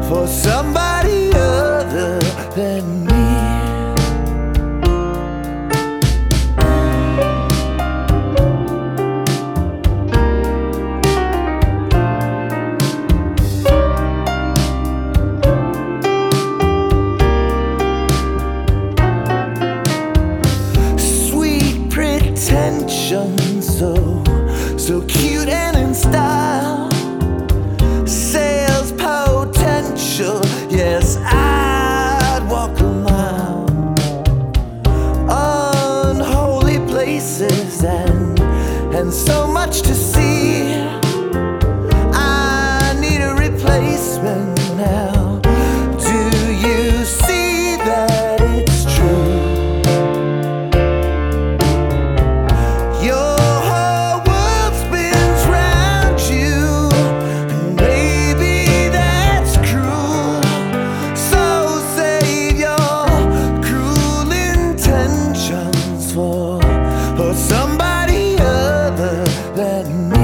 for somebody other than me. So cute and in style, sales potential, yes, I'd walk a mile. Unholy places and so much to see. I need a replacement now. Do you see that it's true? For somebody other than me.